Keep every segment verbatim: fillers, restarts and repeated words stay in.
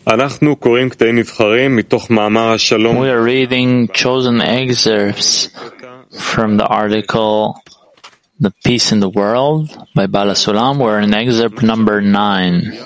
We are reading chosen excerpts from the article The Peace in the World by Baal HaSulam. We're in excerpt number nine.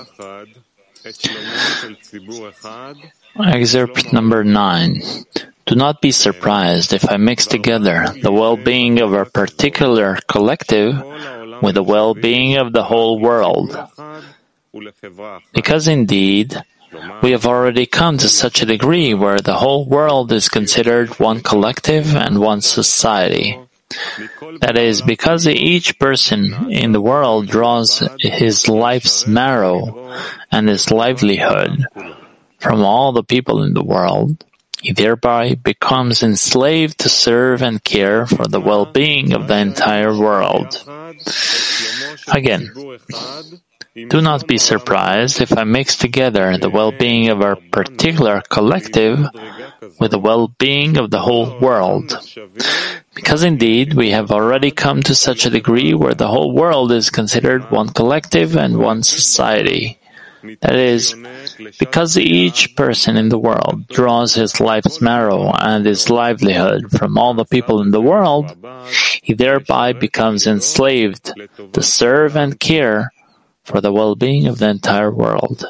Excerpt number nine. Do not be surprised if I mix together the well-being of a particular collective with the well-being of the whole world. Because indeed, we have already come to such a degree where the whole world is considered one collective and one society. That is, because each person in the world draws his life's marrow and his livelihood from all the people in the world, he thereby becomes enslaved to serve and care for the well-being of the entire world. Again, do not be surprised if I mix together the well-being of a particular collective with the well-being of the whole world. Because indeed, we have already come to such a degree where the whole world is considered one collective and one society. That is, because each person in the world draws his life's marrow and his livelihood from all the people in the world, he thereby becomes enslaved to serve and care for the well-being of the entire world.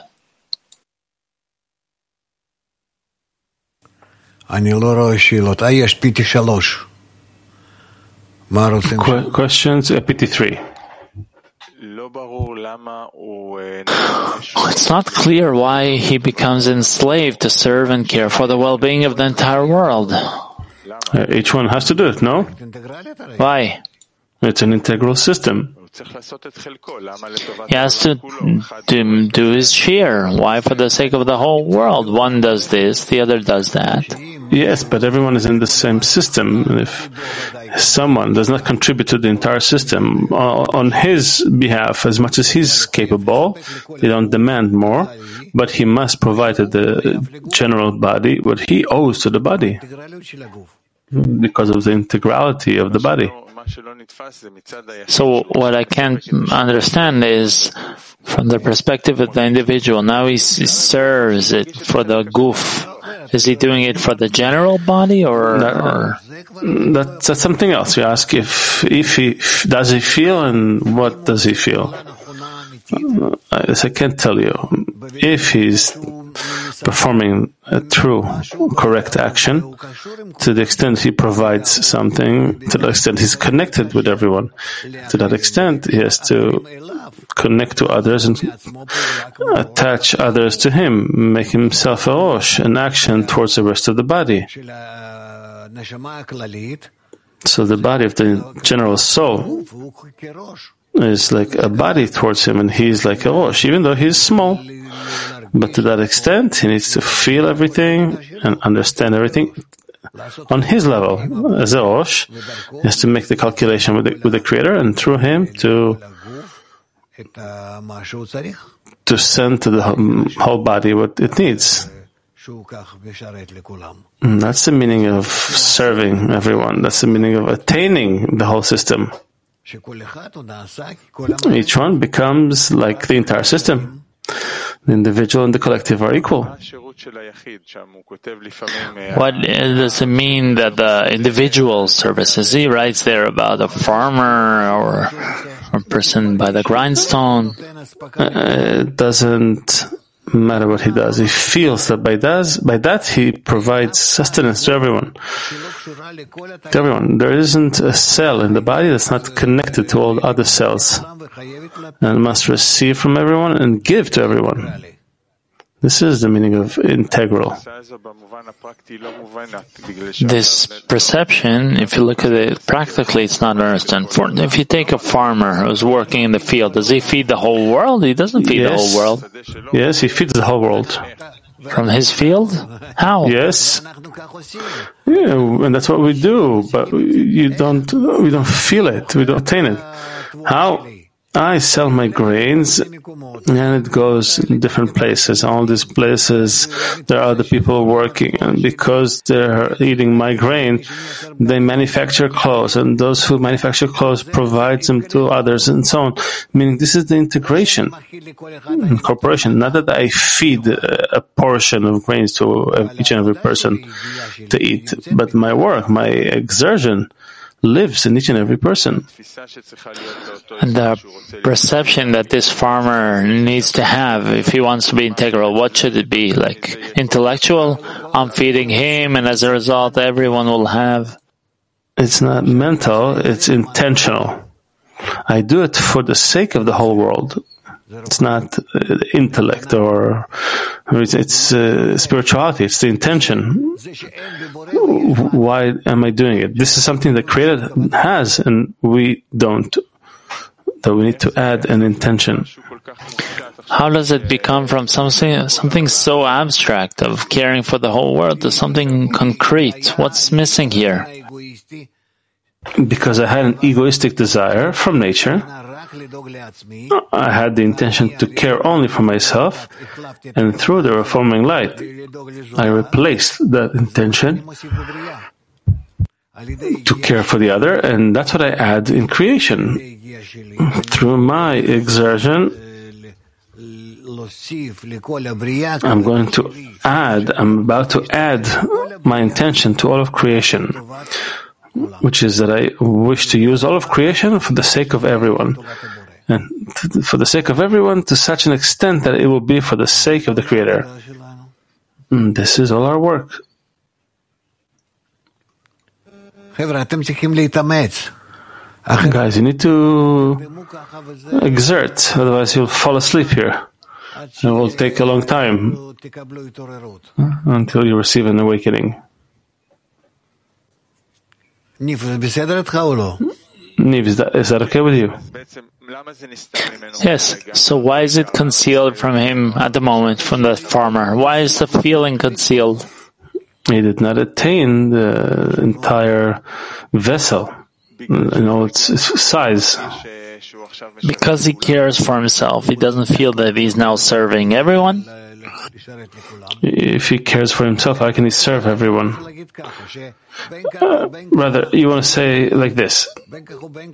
Qu- questions? Uh, P T three. It's not clear why he becomes enslaved to serve and care for the well-being of the entire world. Uh, each one has to do it, no? Why? It's an integral system. He has to do, do his share. Why? For the sake of the whole world. One does this, the other does that. Yes, but everyone is in the same system. If someone does not contribute to the entire system uh, on his behalf as much as he's capable, they don't demand more, but he must provide to the general body what he owes to the body because of the integrality of the body. So what I can't understand is from the perspective of the individual. Now he, he serves it for the goof. Is he doing it for the general body or? That, or? That's, that's something else. You ask if if he if, does he feel and what does he feel. Uh, I, I can't tell you if he's performing a true, correct action. To the extent he provides something, to the extent he's connected with everyone, to that extent he has to connect to others and attach others to him, make himself a rosh, an action towards the rest of the body. So the body of the general soul is like a body towards him, and he's like a rosh, even though he's small. But to that extent, he needs to feel everything and understand everything on his level. As a rosh, he has to make the calculation with the, with the Creator, and through him to to send to the whole body what it needs. And that's the meaning of serving everyone. That's the meaning of attaining the whole system. Each one becomes like the entire system. The individual and the collective are equal. What does it mean that the individual services? He writes there about a farmer or a person by the grindstone. Uh, it doesn't matter what he does. He feels that by, does, by that he provides sustenance to everyone. To everyone. There isn't a cell in the body that's not connected to all other cells and must receive from everyone and give to everyone. This is the meaning of integral. This perception, if you look at it practically, it's not understood. For, if you take a farmer who's working in the field, does he feed the whole world? He doesn't feed yes. the whole world. Yes, he feeds the whole world. From his field? How? Yes. Yeah, and that's what we do, but you don't, we don't feel it, we don't attain it. How? I sell my grains, and it goes in different places. All these places, there are other people working, and because they're eating my grain, they manufacture clothes, and those who manufacture clothes provide them to others, and so on. Meaning, this is the integration, incorporation. Not that I feed a portion of grains to each and every person to eat, but my work, my exertion, lives in each and every person. And the perception that this farmer needs to have if he wants to be integral, what should it be? Like intellectual? I'm feeding him, and as a result, everyone will have. It's not mental, it's intentional. I do it for the sake of the whole world. It's not uh, intellect or it's uh, spirituality. It's the intention. Why am I doing it? This is something the Creator has, and we don't. That we need to add an intention. How does it become from something something so abstract of caring for the whole world to something concrete? What's missing here? Because I had an egoistic desire from nature. I had the intention to care only for myself, and through the reforming light, I replaced that intention to care for the other, and that's what I add in creation. Through my exertion, I'm going to add, I'm about to add my intention to all of creation, which is that I wish to use all of creation for the sake of everyone. And for the sake of everyone to such an extent that it will be for the sake of the Creator. And this is all our work. Guys, you need to exert, otherwise you'll fall asleep here. It will take a long time until you receive an awakening. Niv, is that, is that okay with you? Yes. So why is it concealed from him at the moment, from the farmer? Why is the feeling concealed? He did not attain the entire vessel, you know, its, its size. Because he cares for himself, he doesn't feel that he's now serving everyone? If he cares for himself, how can he serve everyone? Uh, rather, you want to say like this. Like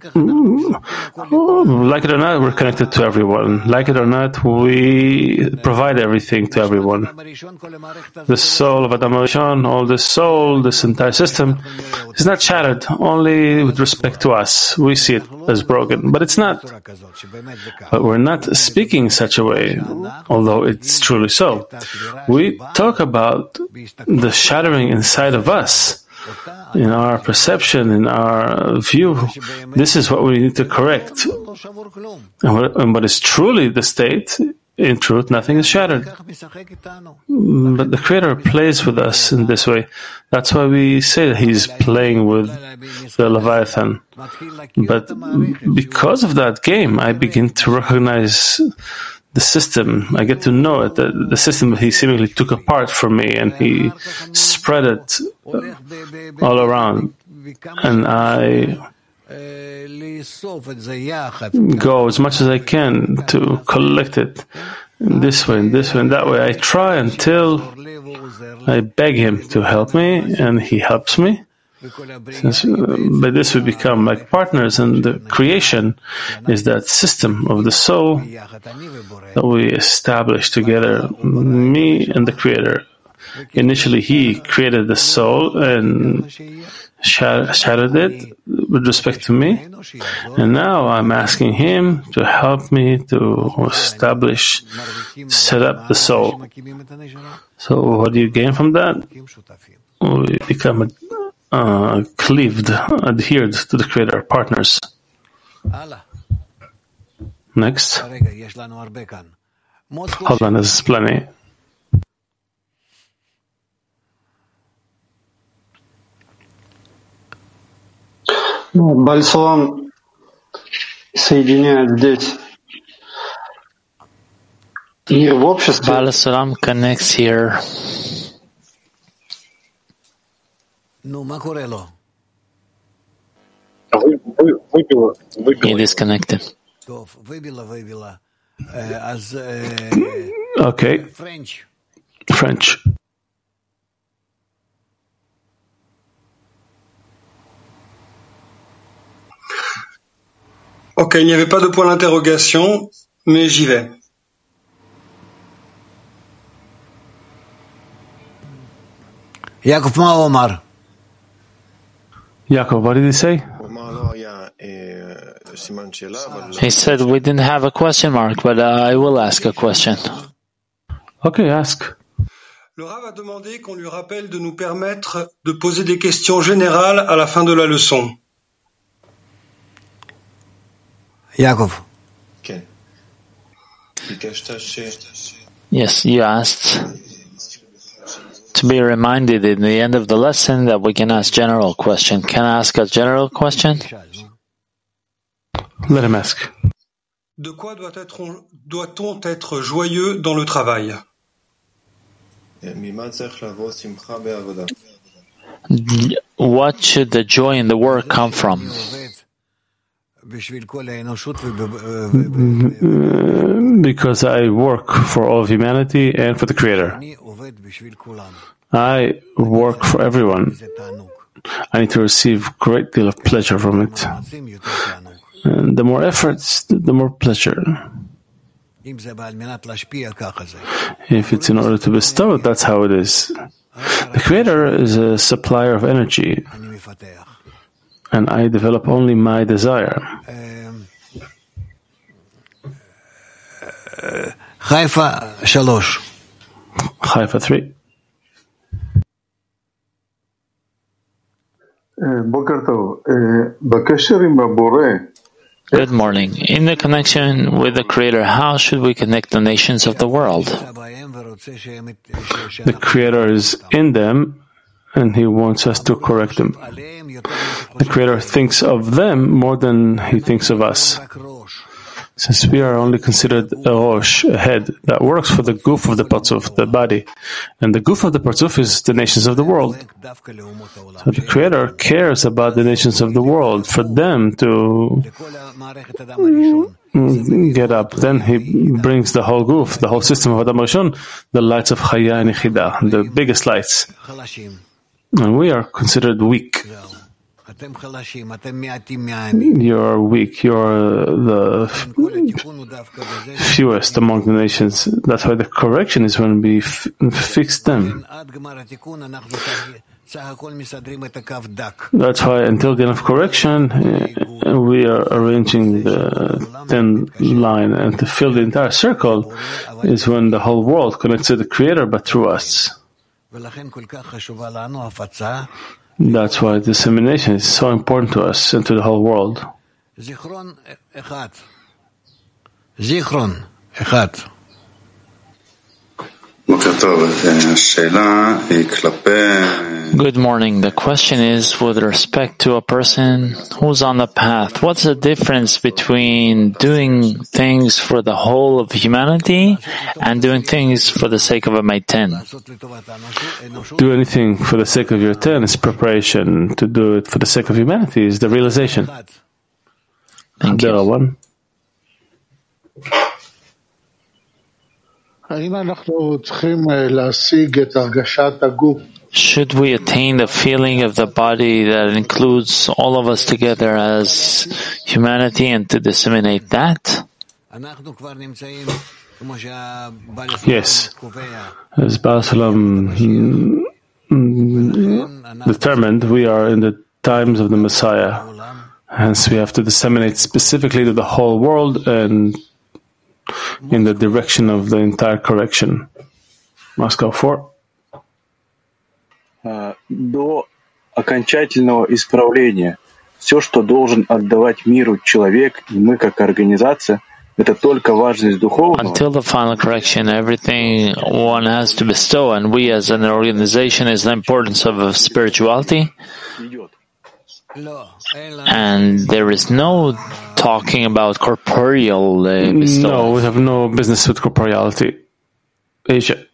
it or not, we're connected to everyone. Like it or not, we provide everything to everyone. The soul of Adam Rishon, all the soul, this entire system, is not shattered, only with respect to us. We see it as broken, but it's not. But we're not speaking such a way, although it's truly so. We talk about the shattering inside of us. In our perception, in our view, this is what we need to correct. And what, and what is truly the state, in truth, nothing is shattered. But the Creator plays with us in this way. That's why we say that He's playing with the Leviathan. But because of that game, I begin to recognize the system. I get to know it, the, the system He seemingly took apart from me, and He spread it all around. And I go as much as I can to collect it in this way, in this way, and that way. I try until I beg Him to help me, and He helps me. Since, uh, by this we become like partners, and the creation is that system of the soul that we establish together, me and the Creator. Initially, He created the soul and shattered it with respect to me, and now I'm asking Him to help me to establish, set up the soul. So what do you gain from that? We become a Uh, cleaved, adhered to the Creator, partners. Next. Hold on, there's plenty. Бальсалам соединяет здесь мир в обществе. Baal Salam connects here. He disconnected. Okay. French. French. Ok, il n'y avait pas de point d'interrogation, mais j'y vais. Yaakov, ma Omar. Yaakov, what did he say? He said we didn't have a question mark, but uh, I will ask a question. Okay, ask. Le Rav a demandé qu'on lui rappelle de nous permettre de poser des questions générales à la fin de la leçon. Yaakov. Yes, you asked to be reminded in the end of the lesson that we can ask general question. Can I ask a general question? Let him ask. De quoi doit être, doit-on être joyeux dans le travail? What should the joy in the work come from? Because I work for all of humanity and for the Creator. I work for everyone. I need to receive a great deal of pleasure from it. And the more efforts, the more pleasure. If it's in order to bestow it, that's how it is. The Creator is a supplier of energy, and I develop only my desire. Haifa shalosh. Haifa three. Good morning. In the connection with the Creator, how should we connect the nations of the world? The Creator is in them, and He wants us to correct them. The Creator thinks of them more than He thinks of us. Since we are only considered a rosh, a head, that works for the goof of the parzuf, the body, and the goof of the parzuf is the nations of the world. So the Creator cares about the nations of the world, for them to get up. Then He brings the whole goof, the whole system of Adam Rishon, the lights of Chaya and Yechidah, the biggest lights. And we are considered weak. You're weak. You're the fewest among the nations. That's why the correction is when we f- fix them. That's why until the end of correction, uh, we are arranging the thin line. And to fill the entire circle is when the whole world connects to the Creator, but through us. That's why dissemination is so important to us and to the whole world. Zichron echad. Zichron echad. Good morning. The question is with respect to a person who's on the path. What's the difference between doing things for the whole of humanity and doing things for the sake of a maiten? Do anything for the sake of your ten is preparation. To do it for the sake of humanity is the realization. Thank you. One. Should we attain the feeling of the body that includes all of us together as humanity and to disseminate that? Yes. As Baal Salam determined, we are in the times of the Messiah. Hence, we have to disseminate specifically to the whole world and in the direction of the entire correction. Moscow four. До окончательного исправления все, что должен отдавать миру человек, и мы как организация, это только важность духовного. Until the final correction, everything one has to bestow, and we as an organization is the importance of spirituality. And there is no talking about corporeal uh, bestowal. No, we have no business with corporeality. Asia.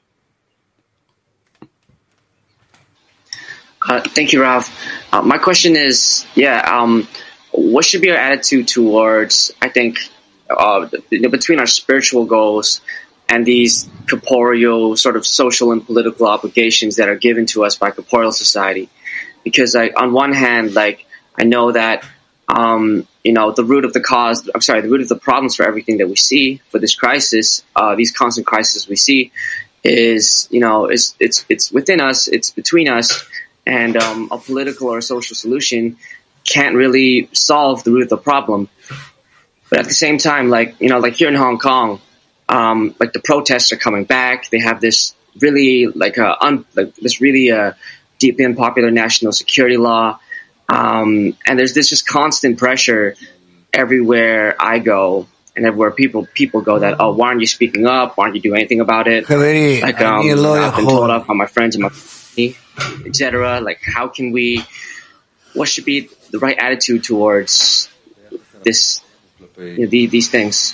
Uh, thank you, Rav. Uh, my question is, yeah, um, what should be our attitude towards, I think, uh, between our spiritual goals and these corporeal sort of social and political obligations that are given to us by corporeal society. Because I, on one hand, like, I know that, um, you know, the root of the cause, I'm sorry, the root of the problems for everything that we see, for this crisis, uh, these constant crises we see, is, you know, it's, it's, it's within us, it's between us, and, um, a political or a social solution can't really solve the root of the problem. But at the same time, like, you know, like here in Hong Kong, um, like the protests are coming back. They have this really, like, uh, un, like this really, uh, deeply unpopular national security law. Um, and there's this just constant pressure everywhere I go and everywhere people people go that, oh, why aren't you speaking up? Why aren't you doing anything about it? Like, um, I've been told off by my friends and my family, et cetera. Like, how can we, what should be the right attitude towards this, you know, the, these things?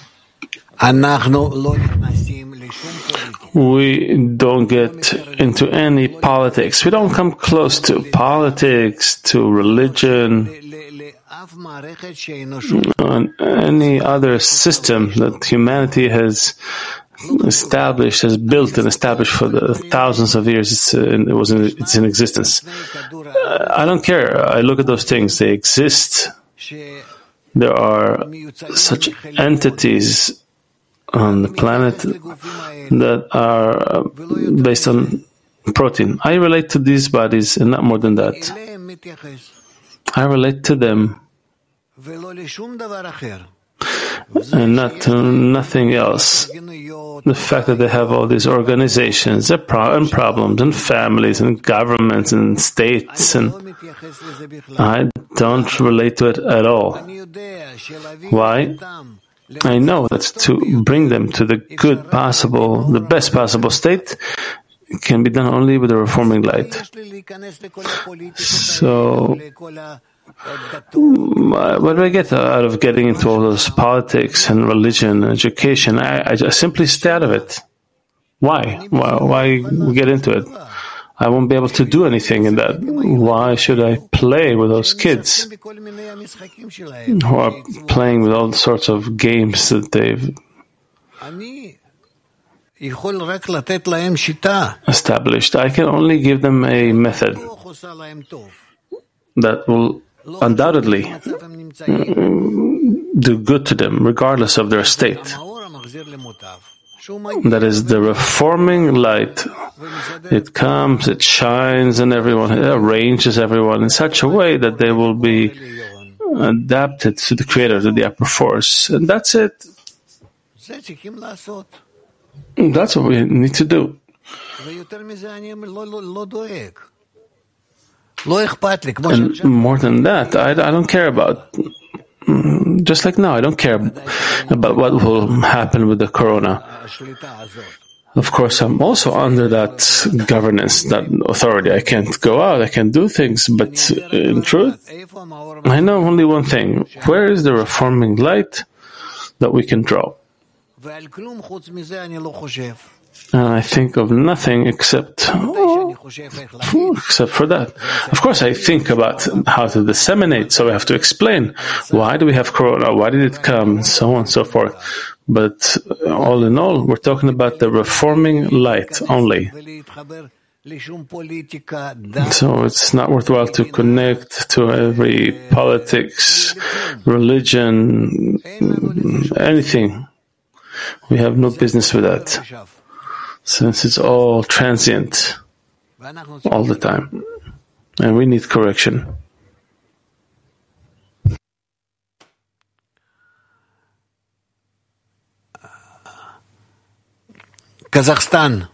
We don't get into any politics. We don't come close to politics, to religion, and any other system that humanity has established, has built and established for the thousands of years it's in, it was in, it's in existence. Uh, I don't care. I look at those things. They exist. There are such entities on the planet that are based on protein. I relate to these bodies and not more than that. I relate to them and not to nothing else. The fact that they have all these organizations and problems and families and governments and states, and I don't relate to it at all. Why? I know that to bring them to the good possible, the best possible state can be done only with a reforming light. So, what do I get out of getting into all those politics and religion and education? I, I just simply stay out of it. Why? Why, why get into it? I won't be able to do anything in that. Why should I play with those kids who are playing with all sorts of games that they've established? I can only give them a method that will undoubtedly do good to them, regardless of their state. That is the reforming light. It comes, it shines on everyone, it arranges everyone in such a way that they will be adapted to the Creator, to the upper force. And that's it. That's what we need to do. And more than that, I, I don't care about. Just like now, I don't care about what will happen with the corona. Of course, I'm also under that governance, that authority. I can't go out, I can't do things, but in truth, I know only one thing. Where is the reforming light that we can draw? And I think of nothing except oh, except for that. Of course, I think about how to disseminate, so I have to explain why do we have corona, why did it come, so on and so forth. But all in all, we're talking about the reforming light only. So it's not worthwhile to connect to every politics, religion, anything. We have no business with that, since it's all transient all the time, and we need correction. Kazakhstan.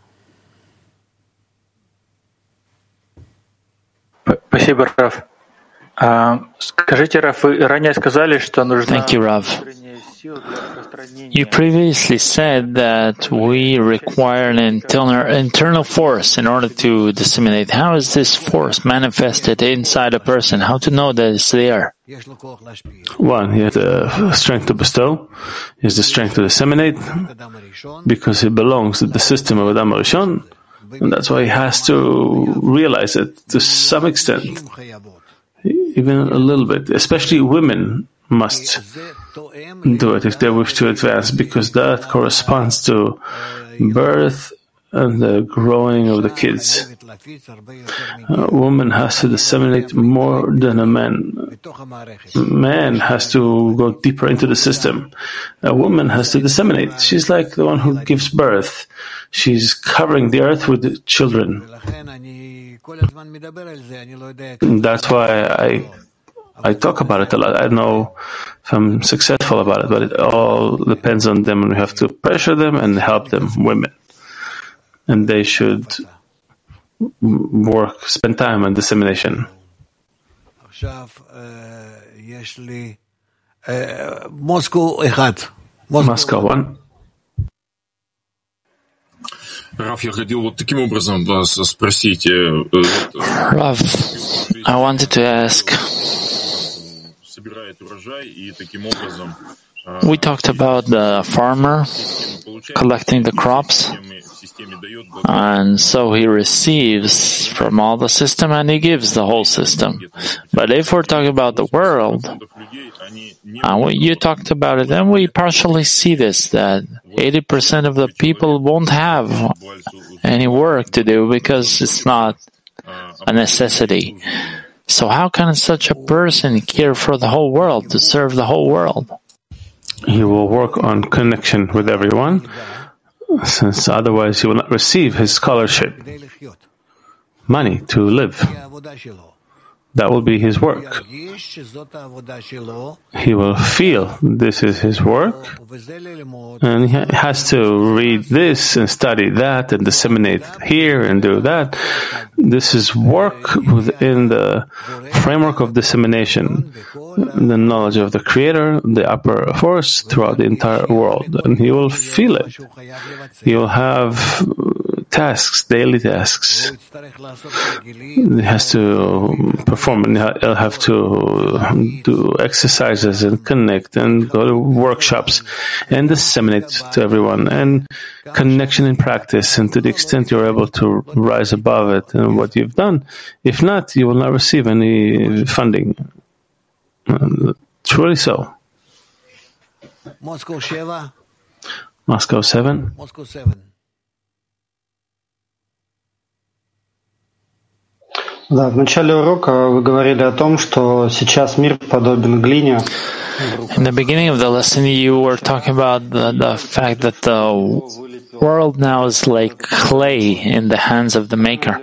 Спасибо, Рав. Скажите, Рав, вы ранее сказали, что нужна... Thank you, Rav. You previously said that we require an internal, internal force in order to disseminate. How is this force manifested inside a person? How to know that it's there? One, he has the strength to bestow, he has the strength to disseminate, because he belongs to the system of Adam Rishon, and that's why he has to realize it to some extent, even a little bit. Especially women must. do it if they wish to advance, because that corresponds to birth and the growing of the kids. A woman has to disseminate more than a man. Man has to go deeper into the system. A woman has to disseminate. She's like the one who gives birth. She's covering the earth with children. That's why I I talk about it a lot. I don't know if I'm successful about it, but it all depends on them, and we have to pressure them and help them, women. And they should work, spend time on dissemination. Moscow one. Раф, я хотел вот таким образом вас спросить. Rav, I wanted to ask. Собирает урожай и таким образом. We talked about the farmer collecting the crops, and so he receives from all the system and he gives the whole system. But if we're talking about the world, and what you talked about it, then we partially see this, that eighty percent of the people won't have any work to do because it's not a necessity. So how can such a person care for the whole world, to serve the whole world? He will work on connection with everyone, since otherwise he will not receive his scholarship, money to live. That will be his work. He will feel this is his work, and he has to read this and study that and disseminate here and do that. This is work within the framework of dissemination, the knowledge of the Creator, the upper force throughout the entire world, and he will feel it. He will have tasks, daily tasks. He has to perform, and he'll have to do exercises and connect and go to workshops and disseminate to everyone, and connection in practice, and to the extent you're able to rise above it and what you've done. If not, you will not receive any funding. Uh, truly so. Moscow seven. Moscow seven. Moscow seven. Да, в начале урока вы говорили о том, что сейчас мир подобен глине. In the beginning of the lesson, you were talking about the, the fact that the world now is like clay in the hands of the Maker.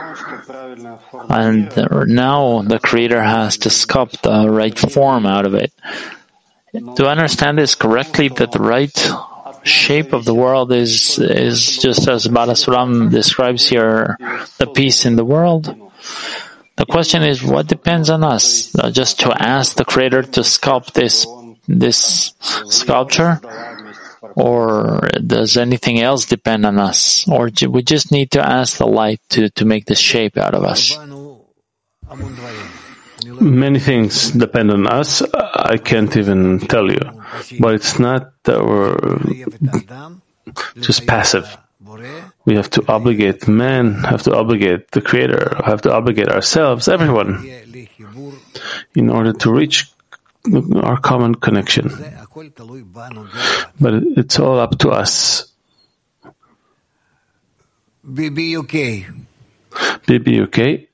And now the Creator has to sculpt the right form out of it. Do I understand this correctly, that the right shape of the world is is just as Bala Sulam describes here, the peace in the world? The question is, what depends on us? Uh, just to ask the Creator to sculpt this this sculpture? Or does anything else depend on us? Or do we just need to ask the light to, to make the shape out of us? Many things depend on us. I can't even tell you. But it's not that we're just passive. We have to obligate men, have to obligate the Creator, have to obligate ourselves, everyone, in order to reach our common connection. But it's all up to us. B B U K. B B U K.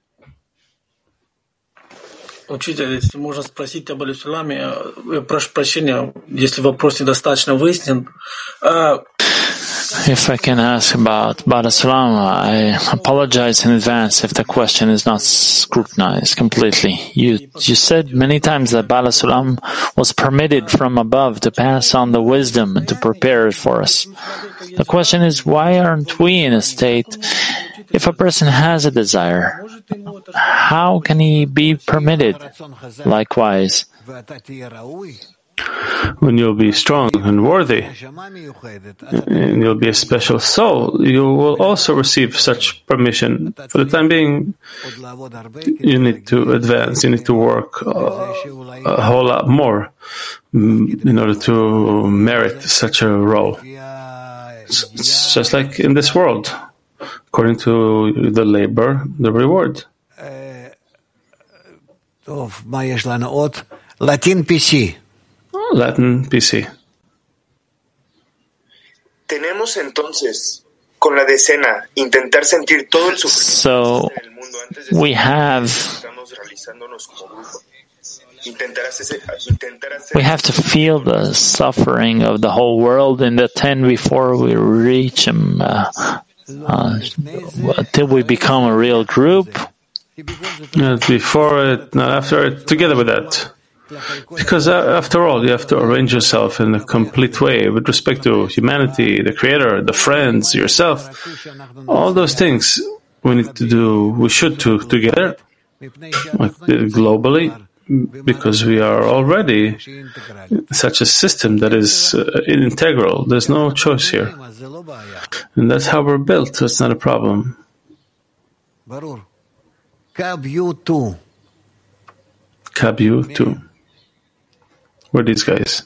Учитель, если можно спросить об Аль-Исламе, я прошу прощения, если вопрос недостаточно выяснен. If I can ask about Bala Sulam, I apologize in advance if the question is not scrutinized completely. You you said many times that Bala Sulam was permitted from above to pass on the wisdom and to prepare it for us. The question is, why aren't we in a state, if a person has a desire, how can he be permitted likewise? When you'll be strong and worthy, and you'll be a special soul, you will also receive such permission. For the time being, you need to advance, you need to work uh, a whole lot more in order to merit such a role. It's, it's just like in this world. According to the labor, the reward. Latin P C. Latin P C. Tenemos entonces, con la decena, intentar sentir todo el So we have we have to feel the suffering of the whole world in the ten before we reach them, uh, uh, till we become a real group. Not before it, not after it, together with that. Because uh, after all, you have to arrange yourself in a complete way with respect to humanity, the Creator, the friends, yourself. All those things we need to do, we should do together, like globally, because we are already such a system that is uh, integral. There's no choice here. And that's how we're built. That's not a problem. Kabu two. Kabu two. Who are these guys?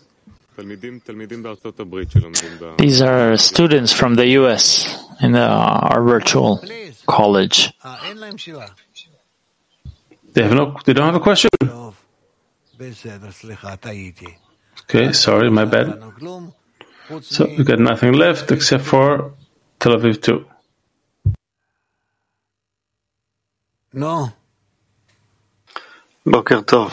These are students from the U S in the, our virtual college. They have no. They don't have a question. Okay, sorry, my bad. So we got nothing left except for Tel Aviv two. No. בוקר טוב.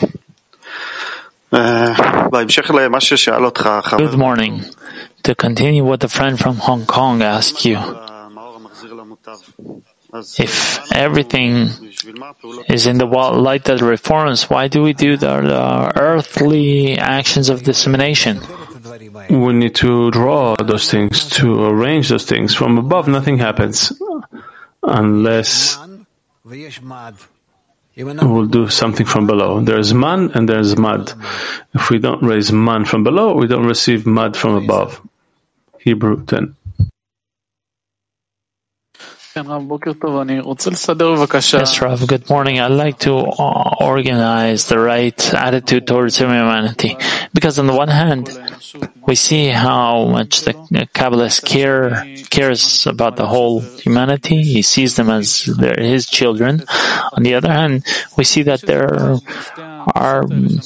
בהמשך למה ששאל אותך, Good morning. To continue what the friend from Hong Kong asked you, if everything is in the light that reforms, why do we do the, the earthly actions of dissemination? We need to draw those things, to arrange those things. From above, nothing happens unless we'll do something from below. There's man and there's mud. If we don't raise man from below, we don't receive mud from above. Hebrew ten. Yes, Rav, good morning. I'd like to uh, organize the right attitude towards humanity. Because on the one hand, we see how much the Kabbalist care, cares about the whole humanity. He sees them as their, his children. On the other hand, we see that there are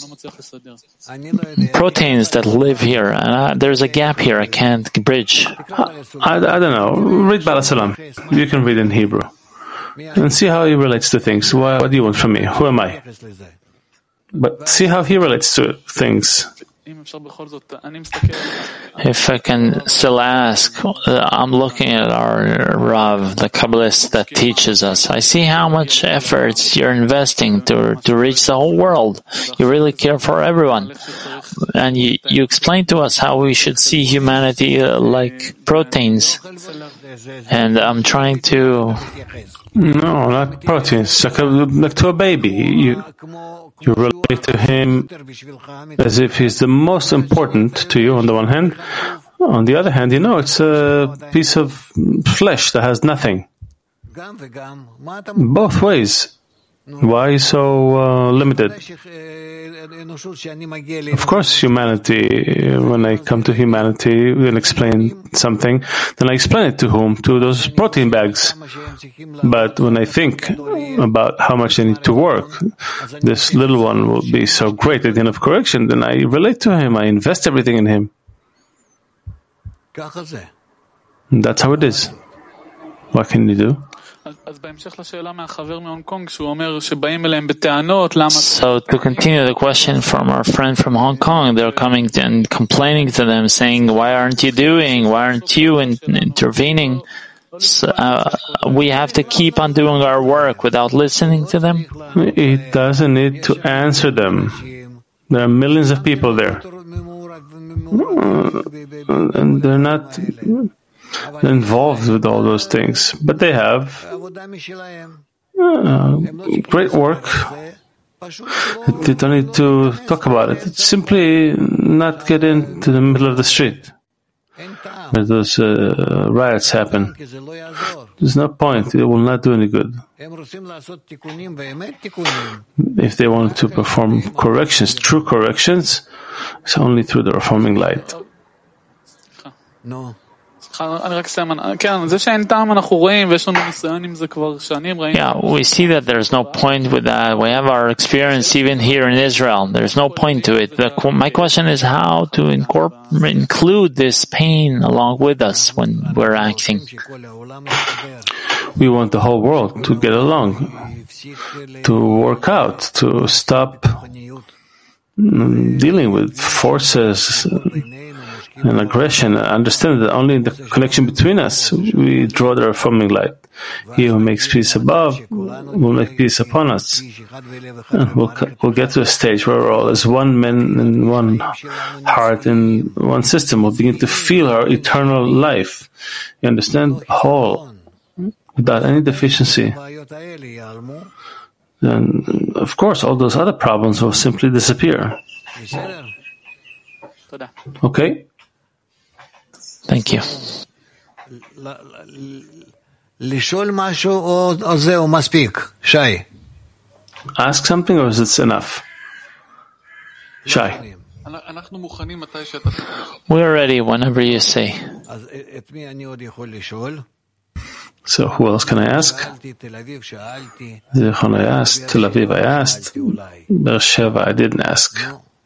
proteins that live here. And uh, there's a gap here I can't bridge. I, I don't know. Read Baal Salam. You can read in Hebrew. And see how he relates to things. What, what do you want from me? Who am I? But see how he relates to things. If I can still ask, I'm looking at our Rav, the Kabbalist that teaches us. I see how much efforts you're investing to to reach the whole world. You really care for everyone. And you, you explain to us how we should see humanity uh, like proteins. And I'm trying to... No, not proteins. Like, a, like to a baby. You, you relate to him as if he's the most important to you on the one hand. On the other hand, you know, it's a piece of flesh that has nothing. Both ways. Why so uh, limited? Of course, humanity, when I come to humanity and explain something, then I explain it to whom? To those protein bags. But when I think about how much they need to work, this little one will be so great at the end of correction, then I relate to him, I invest everything in him. And that's how it is. What can you do? So to continue the question from our friend from Hong Kong, they're coming and complaining to them, saying, why aren't you doing, why aren't you in, intervening? So, uh, we have to keep on doing our work without listening to them? He doesn't need to answer them. There are millions of people there. And they're not... involved with all those things, but they have uh, great work. They don't need to talk about it. It's simply not get into the middle of the street where those uh, riots happen. There's no point. It will not do any good. If they want to perform corrections, true corrections, it's only through the reforming light. No. אני רק אסיים, כן, זה שאין טעם אנחנו רואים ויש לנו ניסיון עם זה כבר שנים ראינו. Yeah, we see that there's no point with that. We have our experience even here in Israel. There's no point to it. The, my question is how to incorporate, include this pain along with us when we're acting. We want the whole world to get along, to work out, to stop dealing with forces and aggression. Understand that only in the connection between us we draw the reforming light. He who makes peace above will make peace upon us. And we'll, we'll get to a stage where we're all as one man in one heart in one system. We'll begin to feel our eternal life. You understand? Whole, without any deficiency. Then, of course, all those other problems will simply disappear. Okay? Thank you. Ask something or is it enough? Shai. We're ready whenever you say. So who else can I ask? Zichron I asked, Tel Aviv I asked, Beersheba I didn't ask.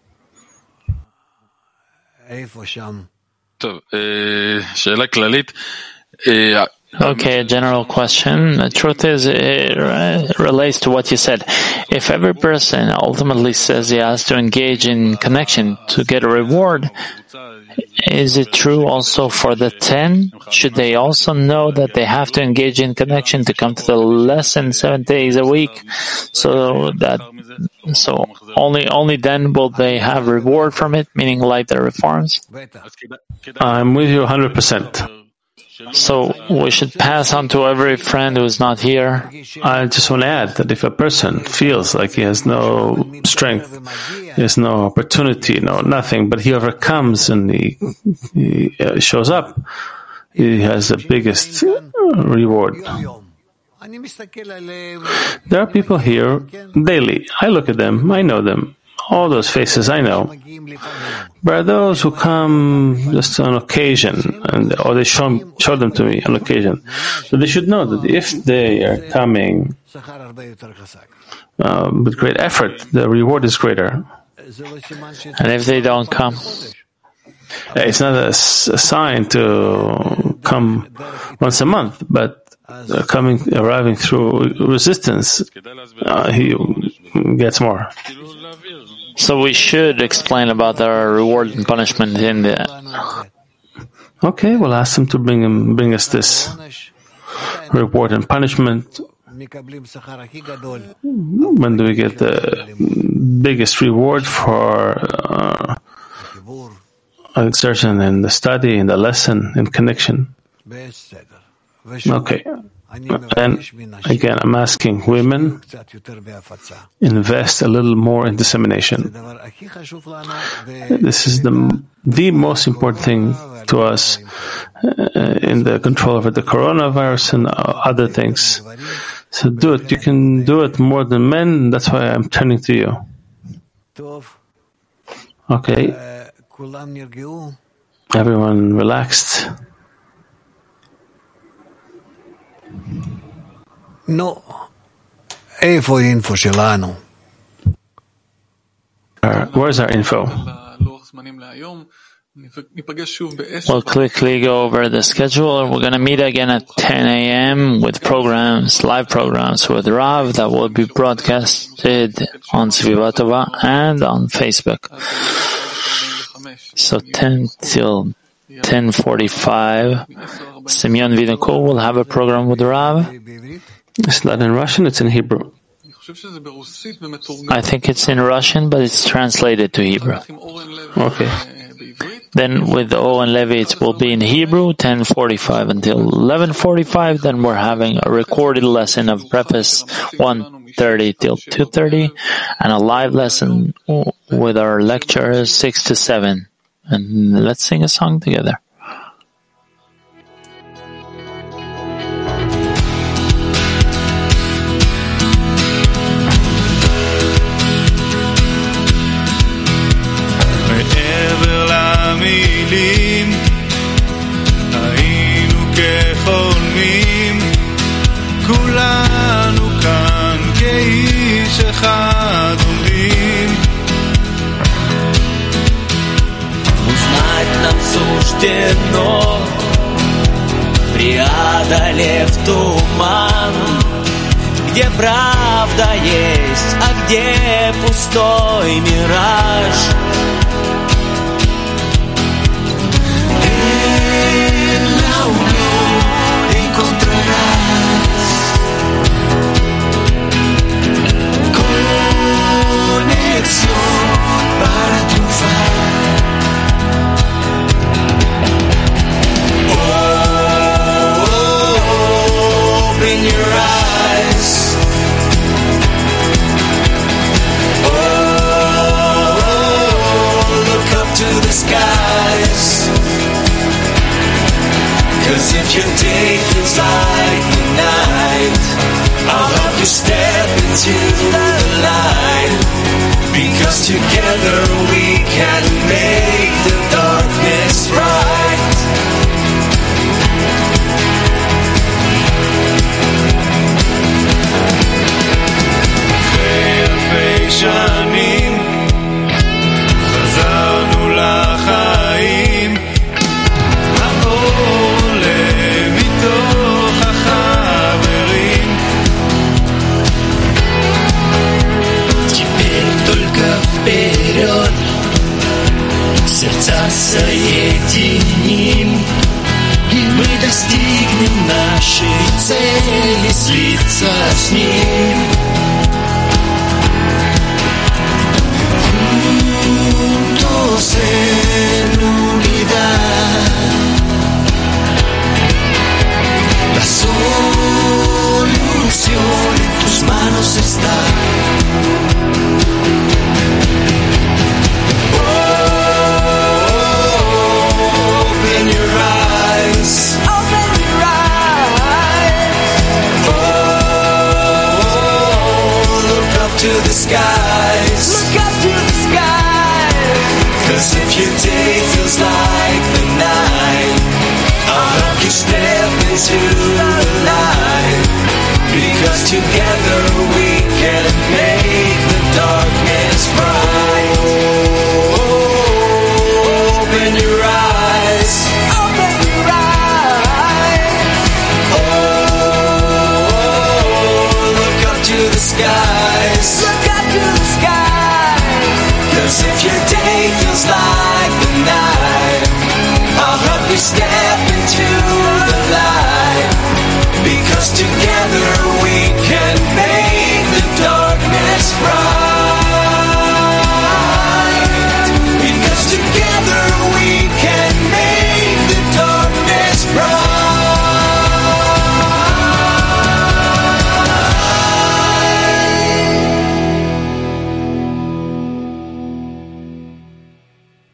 Okay, a general question. The truth is, it relates to what you said. If every person ultimately says he has to engage in connection to get a reward, is it true also for the ten? Should they also know that they have to engage in connection to come to the lesson seven days a week, so that so only only then will they have reward from it, meaning light their reforms? I'm with you one hundred percent. So we should pass on to every friend who is not here. I just want to add that if a person feels like he has no strength, he has no opportunity, no nothing, but he overcomes and he, he uh, shows up, he has the biggest reward. There are people here daily. I look at them, I know them. All those faces I know. But are those who come just on occasion, and or they show, show them to me on occasion. So they should know that if they are coming uh, with great effort, the reward is greater. And if they don't come? It's not a, a sign to come once a month, but uh, coming, arriving through resistance, uh, he gets more. So we should explain about our reward and punishment in the... Okay, we'll ask him to bring him, bring us this reward and punishment. When do we get the biggest reward for uh, exertion in the study, in the lesson, in connection? Okay. And again, I'm asking women, invest a little more in dissemination. This is the the most important thing to us uh, in the control over the coronavirus and other things. So do it. You can do it more than men. That's why I'm turning to you. Okay. Everyone relaxed. No. איפה האינפו שלנו? Where's our info? We'll quickly go over the schedule. We're going to meet again at ten a.m. with programs, live programs with Rav that will be broadcasted on Sviva Tova and on Facebook. So ten till ten forty-five, Simeon Vidako will have a program with Rav. It's not in Russian, it's in Hebrew. I think it's in Russian, but it's translated to Hebrew. Okay. Then with Owen Levy, it will be in Hebrew, ten forty-five until eleven forty-five. Then we're having a recorded lesson of Preface one thirty till two thirty, and a live lesson with our lecturers six to seven. And let's sing a song together. מעבר למילים, האם איש אחד עומדים. Узнать нам суждено, преодолев туман, где правда есть, а где пустой мираж. En la unión encontrarás conexión para triunfar. Open your eyes. Oh, look up to the skies. 'Cause if your day feels like the night, I'll help you step into the light. Because together we can make the darkness bright. אלפי שנים חזרנו לחיים, האור עולה מתוך החברים. Теперь только вперед, сердца соединим, и мы достигнем нашей цели, слиться с ним. En unidad, la solución en tus manos está. Open your eyes. Open your eyes. Oh, look up to the skies. Look up to the skies. 'Cause if your day feels like the night, I'll help you step into the light. Because together we can make the darkness bright. Open your eyes. Open your eyes. Oh, look up to the skies. Look up to the skies. 'Cause if your day feels like the night, I'll help you step